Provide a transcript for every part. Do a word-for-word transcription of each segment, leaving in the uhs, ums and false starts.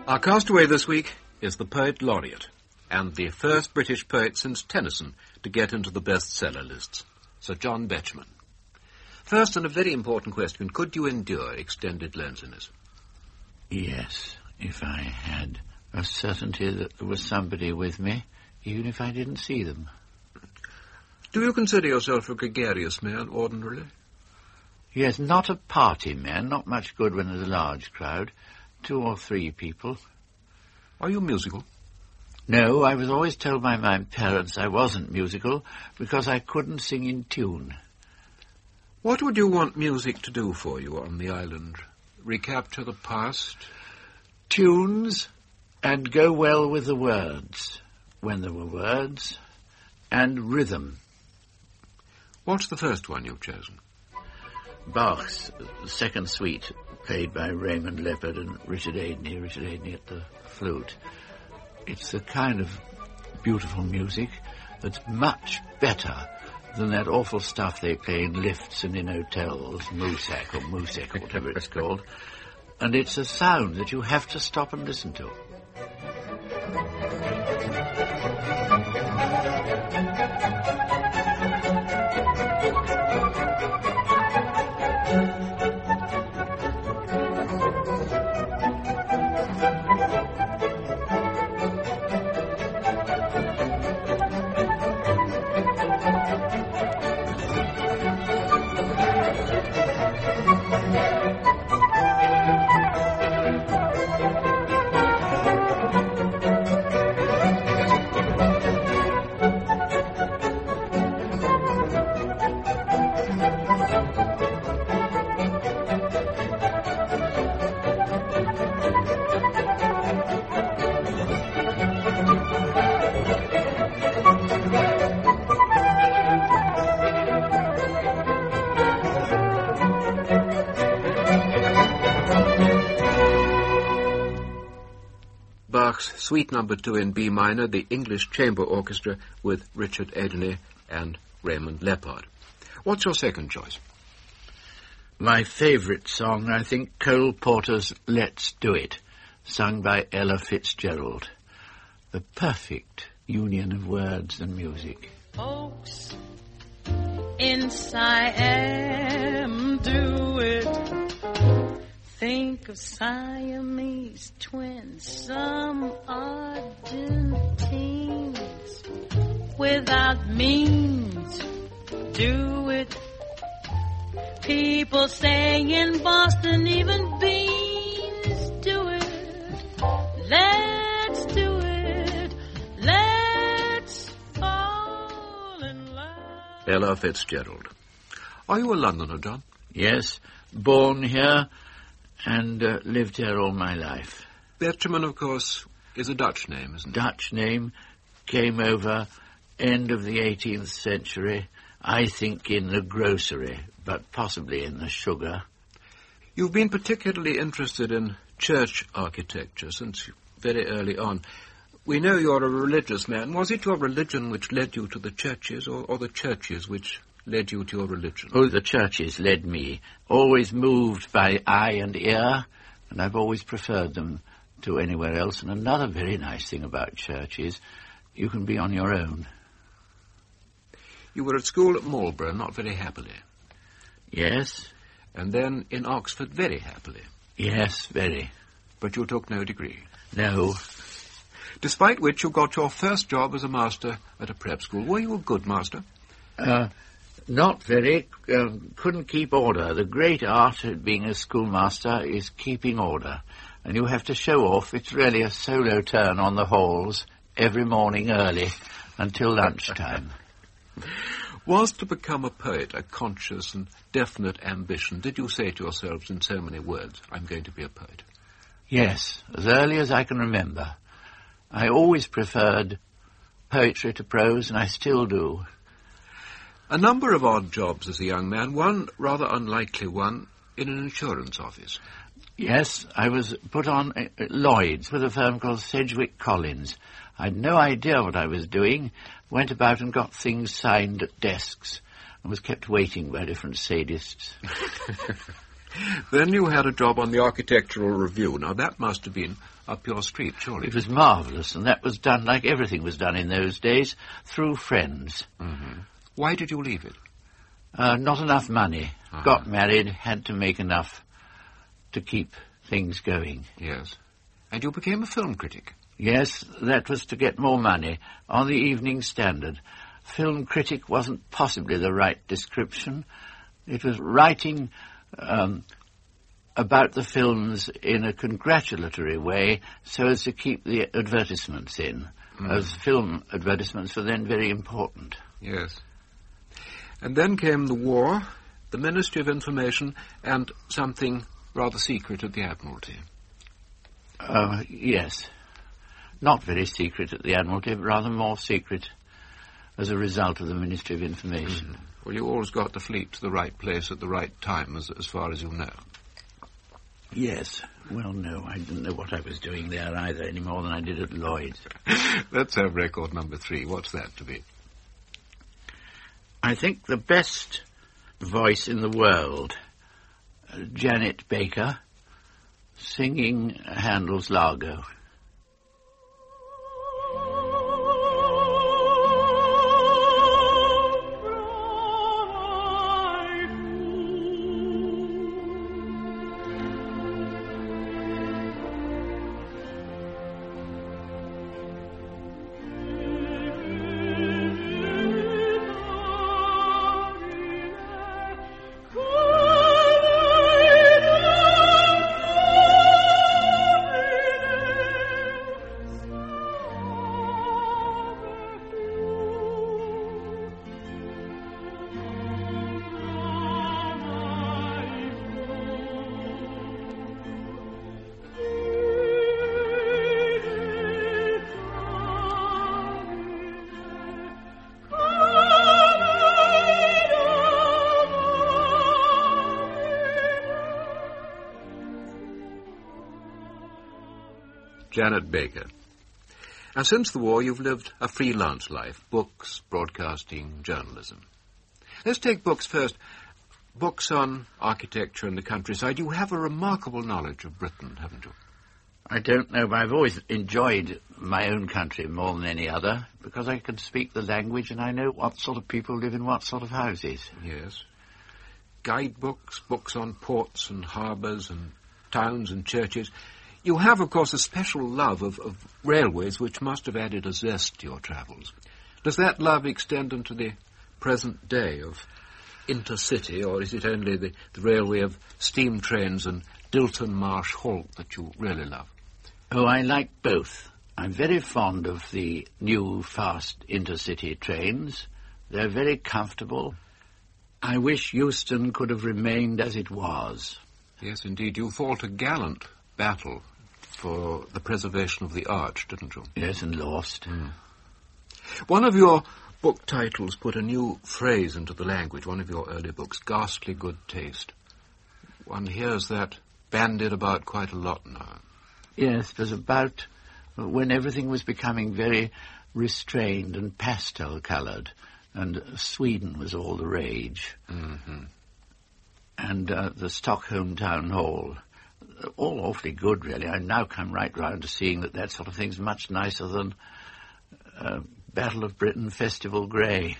Our castaway this week is the Poet Laureate, and the first British poet since Tennyson to get into the bestseller lists, Sir John Betjeman. First, and a very important question, could you endure extended loneliness? Yes, if I had a certainty that there was somebody with me, even if I didn't see them. Do you consider yourself a gregarious man, ordinarily? Yes, not a party man, not much good when there's a large crowd. Two or three people. Are you musical? No, I was always told by my parents I wasn't musical because I couldn't sing in tune. What would you want music to do for you on the island? Recapture the past? Tunes, and go well with the words, when there were words, and rhythm. What's the first one you've chosen? Bach's Second Suite, played by Raymond Leppard and Richard Adeney, Richard Adeney at the flute. It's the kind of beautiful music that's much better than that awful stuff they play in lifts and in hotels, Moosac or Moosek or whatever it's called. And it's a sound that you have to stop and listen to. Suite number two in B minor, the English Chamber Orchestra with Richard Adeney and Raymond Leppard. What's your second choice? My favourite song, I think, Cole Porter's Let's Do It, sung by Ella Fitzgerald. The perfect union of words and music. Folks in Siam do it. Think of Siamese twins, some Argentines without means do it. People say in Boston even beans do it. Let's do it. Let's fall in love. Ella Fitzgerald. Are you a Londoner, John? Yes, born here and uh, lived here all my life. Betjeman, of course, is a Dutch name, isn't it? Dutch name, came over end of the eighteenth century, I think in the grocery, but possibly in the sugar. You've been particularly interested in church architecture since very early on. We know you're a religious man. Was it your religion which led you to the churches, or, or the churches which led you to your religion? Oh, the churches led me. Always moved by eye and ear, and I've always preferred them to anywhere else. And another very nice thing about church is you can be on your own. You were at school at Marlborough, not very happily. Yes. And then in Oxford, very happily. Yes, very. But you took no degree. No. Despite which you got your first job as a master at a prep school. Were you a good master? Uh... Not very. Um, couldn't keep order. The great art of being a schoolmaster is keeping order. And you have to show off. It's really a solo turn on the halls every morning early until lunchtime. Was to become a poet a conscious and definite ambition? Did you say to yourselves in so many words, I'm going to be a poet? Yes, as early as I can remember. I always preferred poetry to prose, and I still do. A number of odd jobs as a young man, one rather unlikely one in an insurance office. Yes, I was put on at Lloyd's with a firm called Sedgwick Collins. I had no idea what I was doing, went about and got things signed at desks, and was kept waiting by different sadists. Then you had a job on the Architectural Review. Now, that must have been up your street, surely. It was marvellous, and that was done like everything was done in those days, through friends. Mm-hmm. Why did you leave it? Uh, not enough money. Uh-huh. Got married, had to make enough to keep things going. Yes. And you became a film critic. Yes, that was to get more money. On the Evening Standard, film critic wasn't possibly the right description. It was writing um, about the films in a congratulatory way so as to keep the advertisements in, mm. as film advertisements were then very important. Yes. And then came the war, the Ministry of Information, and something rather secret at the Admiralty. Uh, yes. Not very secret at the Admiralty, but rather more secret as a result of the Ministry of Information. Mm. Well, you always got the fleet to the right place at the right time, as, as far as you know. Yes. Well, no, I didn't know what I was doing there either, any more than I did at Lloyd's. Let's have record number three. What's that to be? I think the best voice in the world, uh, Janet Baker, singing Handel's Largo. Janet Baker. And since the war, you've lived a freelance life. Books, broadcasting, journalism. Let's take books first. Books on architecture and the countryside. You have a remarkable knowledge of Britain, haven't you? I don't know, but I've always enjoyed my own country more than any other, because I can speak the language and I know what sort of people live in what sort of houses. Yes. Guidebooks, books on ports and harbours and towns and churches. You have, of course, a special love of, of railways, which must have added a zest to your travels. Does that love extend into the present day of intercity, or is it only the, the railway of steam trains and Dilton Marsh Halt that you really love? Oh, I like both. I'm very fond of the new fast intercity trains. They're very comfortable. I wish Euston could have remained as it was. Yes, indeed. You fought a gallant battle for the preservation of the arch, didn't you? Yes, and lost. Mm. One of your book titles put a new phrase into the language, one of your early books, ghastly good taste. One hears that bandied about quite a lot now. Yes, it was about when everything was becoming very restrained and pastel-coloured, and Sweden was all the rage. Mm-hmm. And uh, the Stockholm Town Hall, all awfully good, really. I now come right round to seeing that that sort of thing's much nicer than uh, Battle of Britain Festival Grey.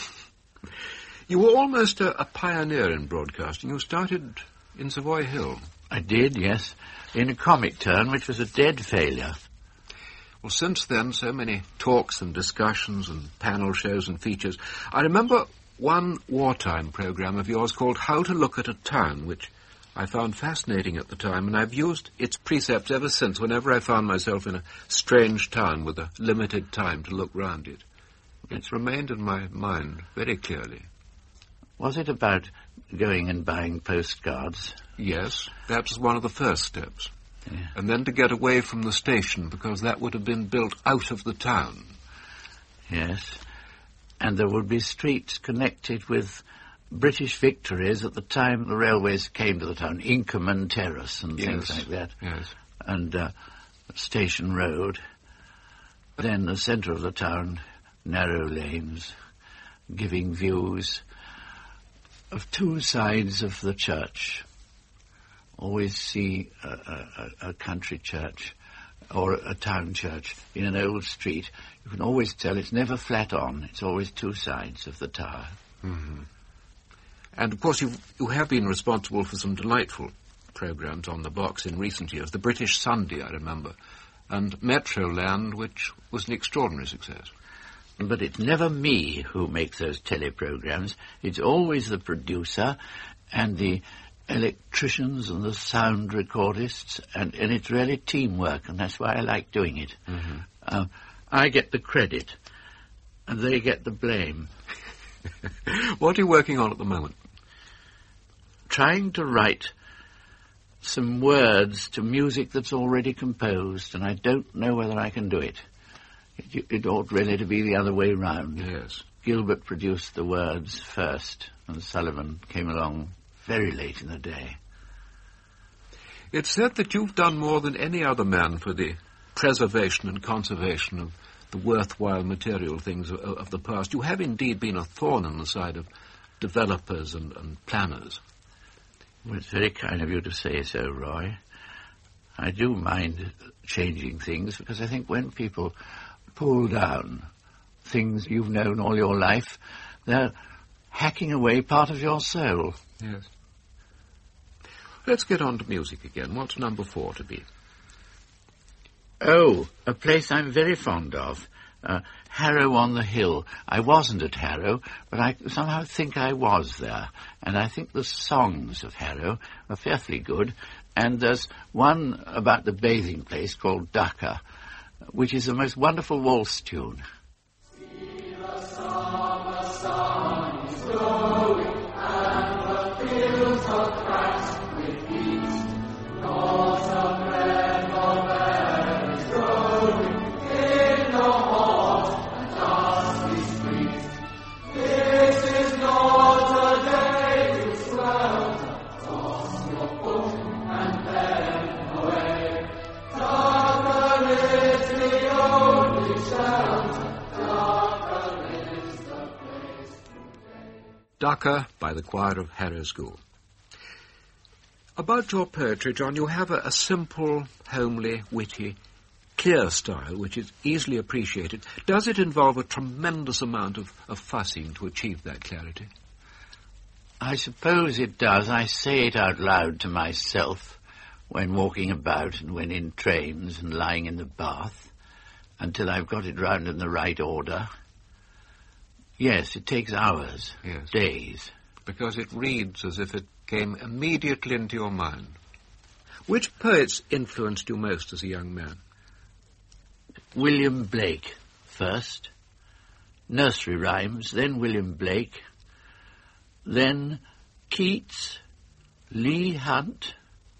You were almost a, a pioneer in broadcasting. You started in Savoy Hill. I did, yes, in a comic turn, which was a dead failure. Well, since then, so many talks and discussions and panel shows and features. I remember one wartime programme of yours called How to Look at a Town, which I found fascinating at the time, and I've used its precepts ever since whenever I found myself in a strange town with a limited time to look round it. It's remained in my mind very clearly. Was it about going and buying postcards? Yes, that was one of the first steps. Yeah. And then to get away from the station, because that would have been built out of the town. Yes, and there would be streets connected with British victories at the time the railways came to the town, Inkerman Terrace and Yes. things like that. Yes. And uh, Station Road. Then the centre of the town, narrow lanes, giving views of two sides of the church. always see a, a, a country church or a, a town church in an old street, you can always tell it's never flat on. It's always two sides of the tower. Mm-hmm. And, of course, you've, you have been responsible for some delightful programmes on the box in recent years. The British Sunday, I remember, and Metroland, which was an extraordinary success. But it's never me who makes those teleprograms. It's always the producer and the electricians and the sound recordists, and, and it's really teamwork, and that's why I like doing it. Mm-hmm. Uh, I get the credit, and they get the blame. What are you working on at the moment? Trying to write some words to music that's already composed, and I don't know whether I can do it. It, it ought really to be the other way round. Yes. Gilbert produced the words first, and Sullivan came along very late in the day. It's said that you've done more than any other man for the preservation and conservation of the worthwhile material things of, of the past. You have indeed been a thorn in the side of developers and, and planners. Well, it's very kind of you to say so, Roy. I do mind changing things, because I think when people pull down things you've known all your life, they're hacking away part of your soul. Yes. Let's get on to music again. What's number four to be? Oh, a place I'm very fond of. Uh, Harrow on the Hill. I wasn't at Harrow, but I somehow think I was there. And I think the songs of Harrow are fearfully good. And there's one about the bathing place called Dhaka, which is the most wonderful waltz tune. See the summer sun is glowing, and the fields are cracked with heat. Not a breath of air is growing in the hot and dusty streets. This is not a day to swelter, toss your book and then away. Dhaka is the only shelter, Dhaka is the place today. Dhaka by the choir of Harrow School. About your poetry, John, you have a, a simple, homely, witty, clear style which is easily appreciated. Does it involve a tremendous amount of, of fussing to achieve that clarity? I suppose it does. I say it out loud to myself when walking about and when in trains and lying in the bath, until I've got it round in the right order. Yes, it takes hours, Yes. days. Because it reads as if it came immediately into your mind. Which poets influenced you most as a young man? William Blake first, nursery rhymes, then William Blake, then Keats, Leigh Hunt,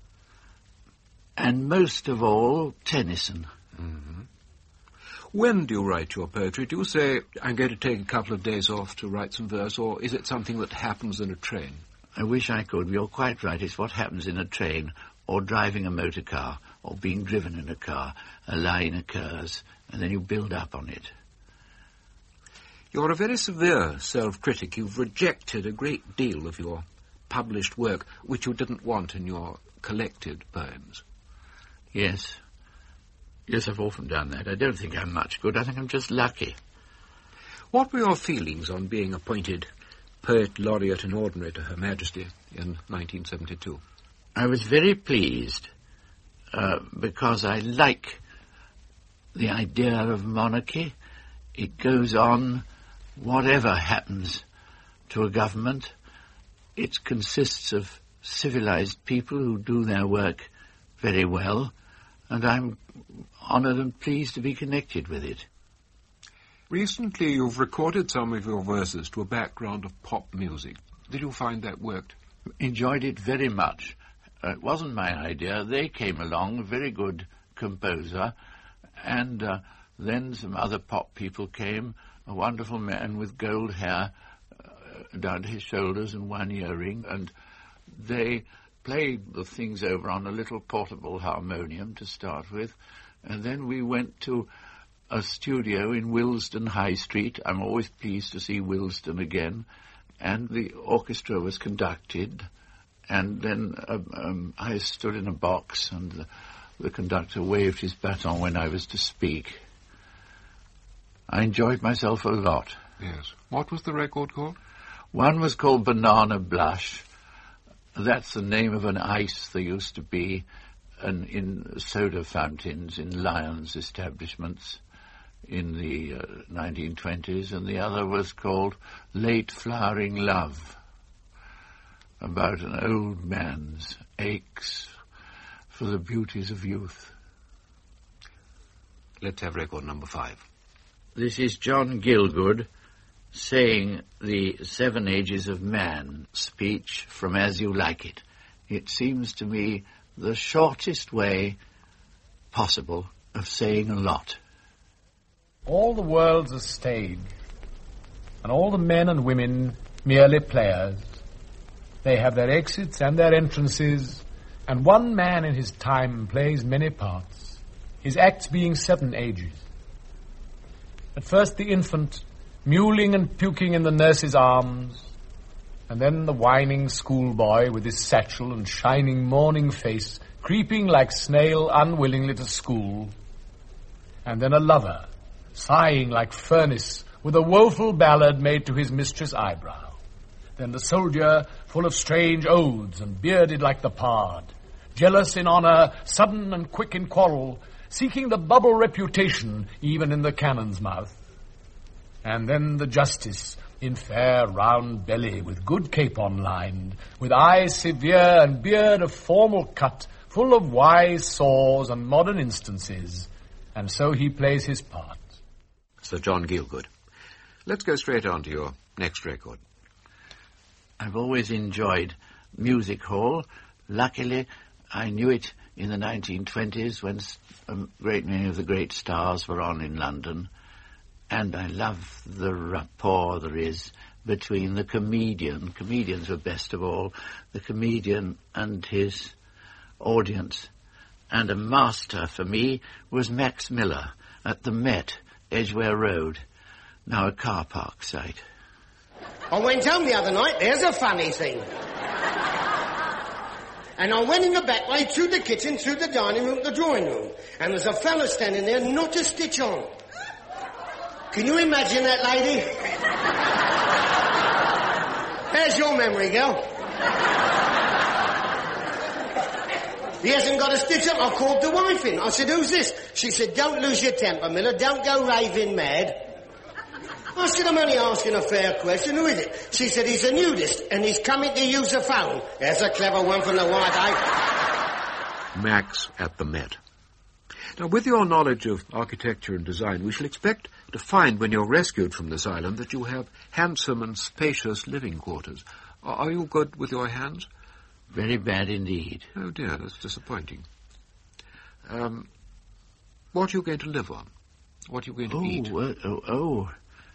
and most of all, Tennyson. Mm-hmm. When do you write your poetry? Do you say, I'm going to take a couple of days off to write some verse, or is it something that happens in a train? I wish I could. You're quite right. It's what happens in a train, or driving a motor car, or being driven in a car. A line occurs, and then you build up on it. You're a very severe self-critic. You've rejected a great deal of your published work, which you didn't want in your collected poems. Yes. Yes, I've often done that. I don't think I'm much good. I think I'm just lucky. What were your feelings on being appointed Poet Laureate in Ordinary to Her Majesty in nineteen seventy-two? I was very pleased uh, because I like the idea of monarchy. It goes on whatever happens to a government. It consists of civilized people who do their work very well, and I'm honoured and pleased to be connected with it. Recently you've recorded some of your verses to a background of pop music. Did you find that worked? Enjoyed it very much. Uh, it wasn't my idea. They came along, a very good composer, and uh, then some other pop people came, a wonderful man with gold hair uh, down to his shoulders and one earring, and they played the things over on a little portable harmonium to start with, and then we went to a studio in Willesden High Street. I'm always pleased to see Willesden again, and the orchestra was conducted, And then uh, um, I stood in a box, and the, the conductor waved his baton when I was to speak. I enjoyed myself a lot. Yes. What was the record called? One was called Banana Blush. That's the name of an ice there used to be an, in soda fountains in Lyons establishments in the uh, nineteen twenties, and the other was called Late Flowering Love, about an old man's aches for the beauties of youth. Let's have record number five. This is John Gielgud saying the Seven Ages of Man speech from As You Like It. It seems to me the shortest way possible of saying a lot. All the world's a stage, and all the men and women merely players. They have their exits and their entrances, and one man in his time plays many parts, his acts being seven ages. At first the infant, mewling and puking in the nurse's arms, and then the whining schoolboy with his satchel and shining morning face, creeping like snail unwillingly to school, and then a lover, sighing like furnace with a woeful ballad made to his mistress' eyebrow. Then the soldier, full of strange oaths and bearded like the pard, jealous in honour, sudden and quick in quarrel, seeking the bubble reputation even in the cannon's mouth. And then the justice, in fair round belly, with good capon lined, with eyes severe and beard of formal cut, full of wise saws and modern instances, and so he plays his part. Sir John Gielgud. Let's go straight on to your next record. I've always enjoyed music hall. Luckily, I knew it in the nineteen twenties when a great many of the great stars were on in London. And I love the rapport there is between the comedian, comedians were best of all, the comedian and his audience. And a master for me was Max Miller at the Met, Edgware Road, now a car park site. I went home the other night, there's a funny thing. And I went in the back way, through the kitchen, through the dining room, the drawing room. And there's a fellow standing there, not a stitch on. Can you imagine that, lady? There's your memory, girl. He hasn't got a stitch up. I called the wife in. I said, who's this? She said, don't lose your temper, Miller. Don't go raving mad. I said, I'm only asking a fair question. Who is it? She said, he's a nudist, and he's coming to use a phone. There's a clever one from the white eye. Max at the Met. Now, with your knowledge of architecture and design, we shall expect to find when you're rescued from this island that you have handsome and spacious living quarters. Are, are you good with your hands? Very bad indeed. Oh, dear, that's disappointing. Um, what are you going to live on? What are you going to oh, eat? Uh, oh, oh.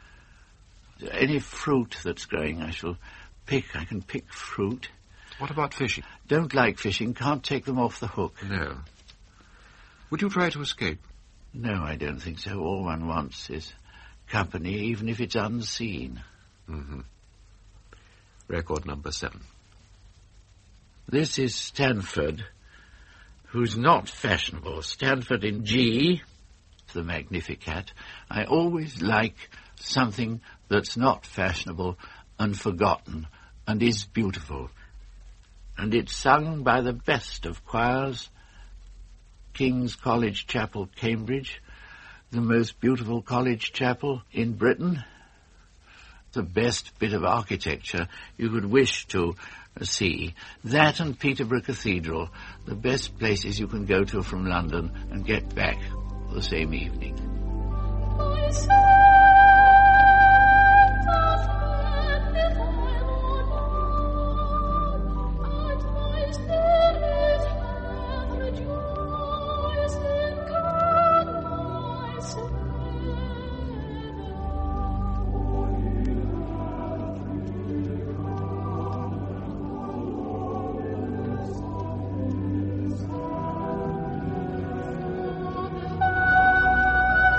Any fruit that's growing, I shall pick. I can pick fruit. What about fishing? Don't like fishing. Can't take them off the hook. No. Would you try to escape? No, I don't think so. All one wants is company, even if it's unseen. Mm-hmm. Record number seven. This is Stanford, who's not fashionable. Stanford in G, the Magnificat. I always like something that's not fashionable and forgotten and is beautiful. And it's sung by the best of choirs, King's College Chapel, Cambridge, the most beautiful college chapel in Britain, the best bit of architecture you could wish to see. That and Peterborough Cathedral, the best places you can go to from London and get back the same evening.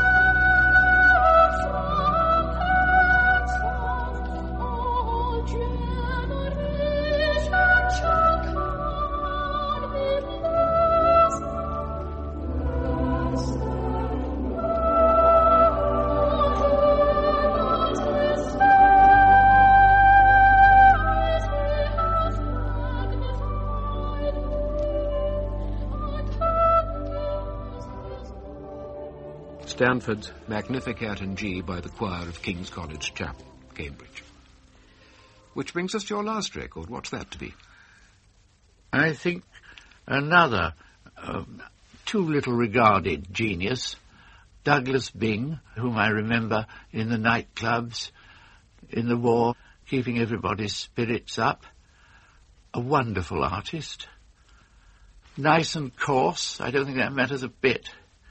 Oh, Stanford's Magnificat in G by the choir of King's College Chapel, Cambridge. Which brings us to your last record. What's that to be? I think another um, too little regarded genius, Douglas Byng, whom I remember in the nightclubs, in the war, keeping everybody's spirits up. A wonderful artist. Nice and coarse, I don't think that matters a bit.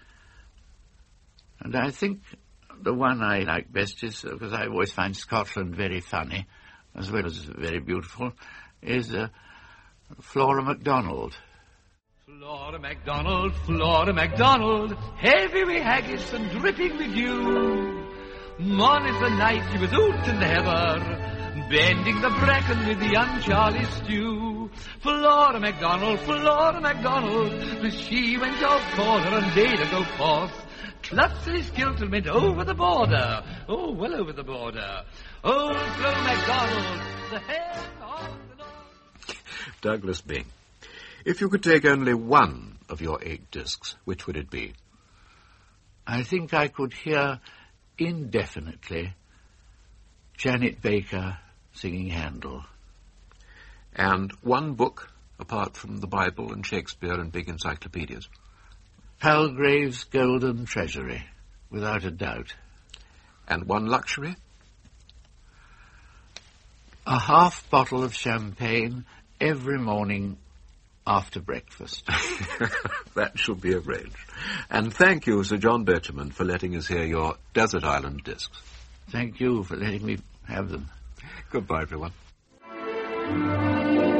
And I think the one I like best is, because I always find Scotland very funny, as well as very beautiful, is uh, Flora MacDonald. Flora MacDonald, Flora MacDonald, heavy with haggis and dripping with dew. Mony's the night she was out in the heather, bending the bracken with the young Charlie stew. Flora MacDonald, Flora MacDonald, she went off corner and bade her go forth. Clutched his kilt and went over the border, oh, well over the border. Old Flora MacDonald, the hen of the north. Douglas Byng. If you could take only one of your eight discs, which would it be? I think I could hear indefinitely Janet Baker singing Handel. And one book, apart from the Bible and Shakespeare and big encyclopedias? Palgrave's Golden Treasury, without a doubt. And one luxury? A half bottle of champagne every morning after breakfast. That shall be arranged. And thank you, Sir John Betjeman, for letting us hear your Desert Island discs. Thank you for letting me have them. Goodbye, everyone.